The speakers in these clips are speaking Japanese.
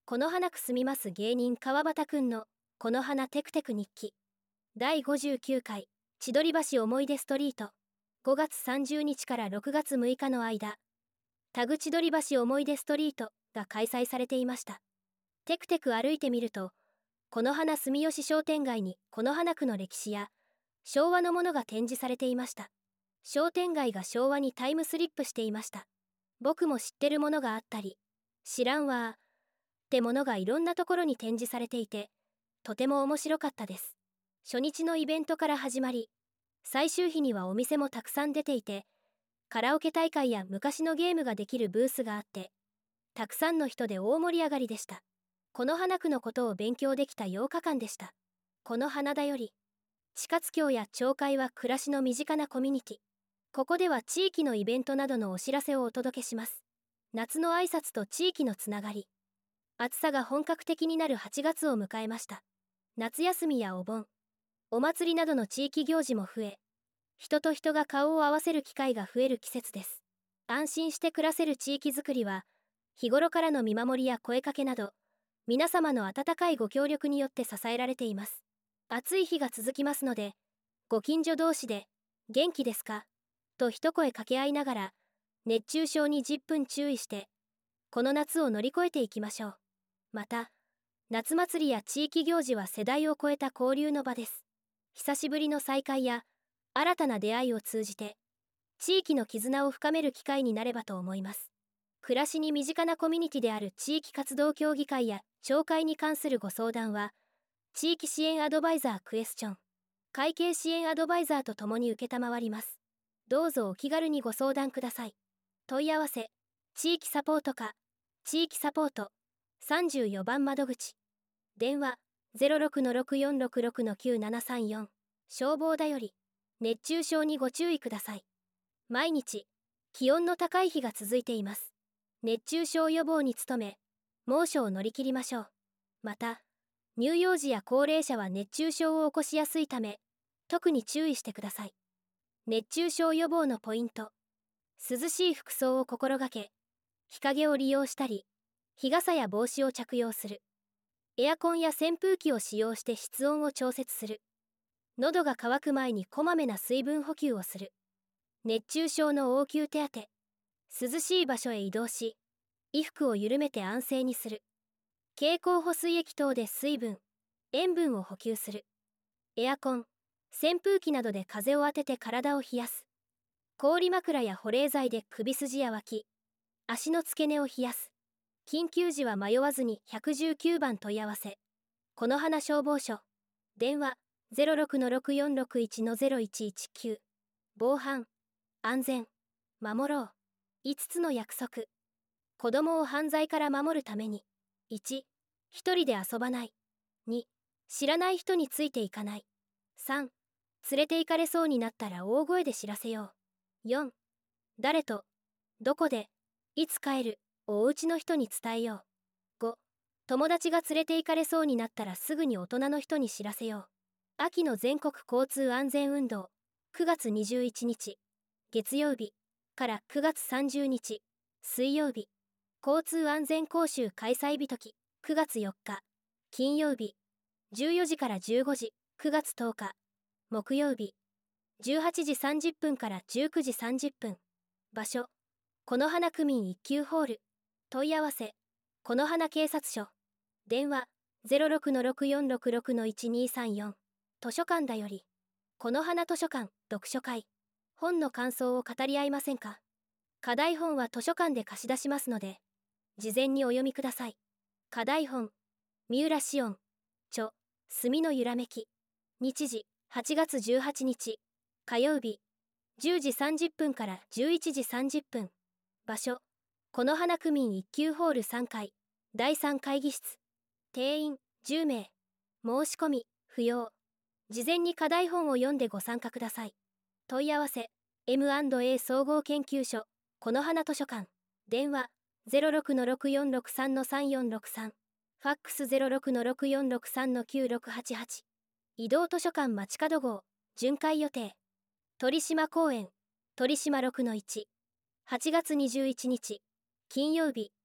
この花く住みます芸人川端くんのこの花テクテク日記第59回千鳥橋思い出ストリート5月30日から6月6日の間、田口千鳥橋思い出ストリートが開催されていました。テクテク歩いてみると、この花住吉商店街にこの花区の歴史や昭和のものが展示されていました。商店街が昭和にタイムスリップしていました。僕も知ってるものがあったり、知らんわーってものがいろんなところに展示されていて、とても面白かったです。初日のイベントから始まり、最終日にはお店もたくさん出ていて、カラオケ大会や昔のゲームができるブースがあって、たくさんの人で大盛り上がりでした。この花区のことを勉強できた8日間でした。この花田より、地下津峡や町会は暮らしの身近なコミュニティ。ここでは地域のイベントなどのお知らせをお届けします。夏の挨拶と地域のつながり。暑さが本格的になる8月を迎えました。夏休みやお盆、お祭りなどの地域行事も増え、人と人が顔を合わせる機会が増える季節です。安心して暮らせる地域づくりは、日頃からの見守りや声かけなど、皆様の温かいご協力によって支えられています。暑い日が続きますので、ご近所同士で、元気ですかと一声掛け合いながら、熱中症に10分注意して、この夏を乗り越えていきましょう。また、夏祭りや地域行事は世代を超えた交流の場です。久しぶりの再会や、新たな出会いを通じて、地域の絆を深める機会になればと思います。暮らしに身近なコミュニティである地域活動協議会や町会に関するご相談は、地域支援アドバイザークエスチョン、会計支援アドバイザーとともに承ります。どうぞお気軽にご相談ください。問い合わせ、地域サポート課、地域サポート、34番窓口。電話、06-6466-9734。消防だより、熱中症にご注意ください。毎日、気温の高い日が続いています。熱中症予防に努め、猛暑を乗り切りましょう。また、乳幼児や高齢者は熱中症を起こしやすいため、特に注意してください。熱中症予防のポイント。涼しい服装を心がけ、日陰を利用したり、日傘や帽子を着用する。エアコンや扇風機を使用して室温を調節する。喉が渇く前にこまめな水分補給をする。熱中症の応急手当。涼しい場所へ移動し、衣服を緩めて安静にする。経口補水液等で水分、塩分を補給する。エアコン、扇風機などで風を当てて体を冷やす。氷枕や保冷剤で首筋や脇、足の付け根を冷やす。緊急時は迷わずに119番問い合わせ。この花消防署。電話06-6461-0119。防犯、安全、守ろう。5つの約束。子供を犯罪から守るために。1、一人で遊ばない。2、知らない人についていかない。3、連れて行かれそうになったら大声で知らせよう。4、誰と、どこで、いつ帰る、をお家の人に伝えよう。5、友達が連れて行かれそうになったらすぐに大人の人に知らせよう。秋の全国交通安全運動、9月21日、月曜日、から9月30日、水曜日、交通安全講習開催日時、9月4日、金曜日、14時から15時、9月10日、木曜日、18時30分から19時30分。場所、この花区民一級ホール。問い合わせ、この花警察署。電話、06-6466-1234。図書館だより。この花図書館、読書会。本の感想を語り合いませんか？課題本は図書館で貸し出しますので、事前にお読みください。課題本、三浦紫音。著、墨の揺らめき。日時、8月18日、火曜日、10時30分から11時30分。場所、この花区民一級ホール3階、第3会議室。定員、10名。申し込み、不要。事前に課題本を読んでご参加ください。問い合わせ、M&A 総合研究所、この花図書館。電話、06-6463-3463。ファックス06-6463-9688。移動図書館街角号、巡回予定。鳥島公園、鳥島6-1。8月21日、金曜日、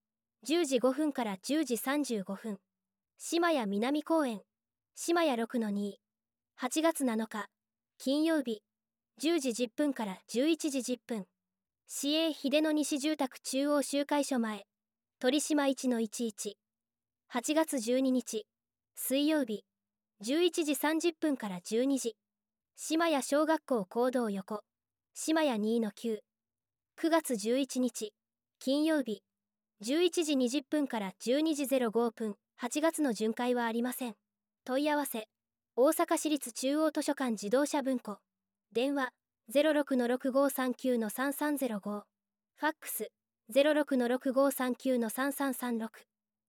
10時5分から10時35分。島屋南公園。島屋6-2。8月7日、金曜日。10時10分から11時10分。市営秀野西住宅中央集会所前。鳥島1-11。8月12日、水曜日。11時30分から12時。島屋小学校講堂横。島屋2-9。9月11日、金曜日。11時20分から12時05分。8月の巡回はありません。問い合わせ。大阪市立中央図書館自動車文庫。電話。06-6539-3305。ファックス。06-6539-3336。